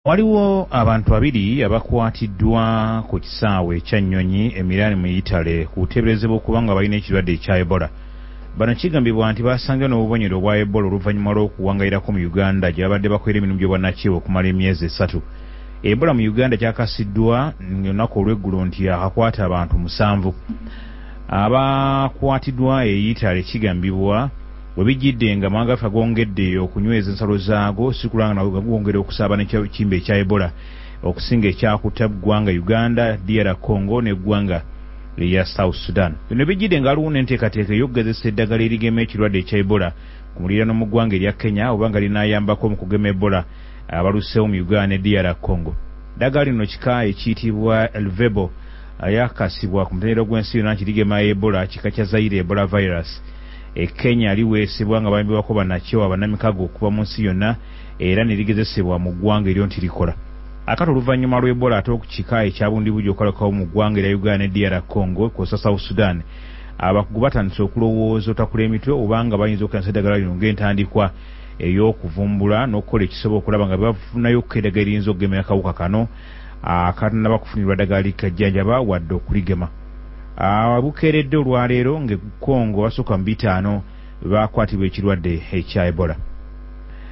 Waliwo abantu babiri abakwatiddwa ku kisaawe ekya Nnyonyi Emiraani mu Italy kuteeberezebwa okuba nga balina ekirwadde ekya Ebola. Bano kigambibwa nti baasangibwa n'obubonero obwa Ebola oluvannyuma lw'okuwangayirako mu Uganda gye babadde bakolera emirimu gy'obwannakiwe okumala emyezi 3. Ebola mu Uganda kyakasiddwa olunaku olw'eggulo nti akakwata abantu 7. Abakwatiddwa e Italy kigambibwa bwe bijjidde nga amawanga gafe gongedde okunyweza ensalo zaago sikulanga nago gongera okusaabana ekimbe ekya Ebola okusinga ekyakutta ggwanga Uganda, DR Congo n'eggwanga eya South Sudan. Bino bijjidde nga waliwo n'enteekateeka ey'okugezesa eddagala erigema ekirwadde ekya Ebola ku muliraano mu ggwanga erya Kenya oba nga linaayambako mu kugema Ebola abaluseewo mu Uganda ne DR Congo. Eddagala lino kika ekiyitibwa Elvebo yakasibwa ku mutenero gw'ensi yonna nti ligema Ebola kika kya Zaire Ebola virus. Kenya liweesebwa nga bayambibwako bannakyewa bannamikago okuva mu nsi yonna era ne ligezesebwa mu ggwanga eryo nti likola. Akati oluvannyuma lw'Ebola ate okukika ekyabundibujja okulekawo mu ggwanga erya Uganda ne DR Congo kw'ossa South Sudan, abakugu batandise okulowooza otakula emitwe obanga bayinza okukozesa eddagala lino ng'entandikwa ey'okuvumbula n'okukola ekisobola okulaba nga bafunayo eddagala eriyinza okugemera akawuka kano akatannaba kufunirwa ddagala likajjanjaba wadde okuligema. Bukeeredde olwaleero ng'e Congo basooka mu 5 baakwatibwa ekirwadde ekya Ebola.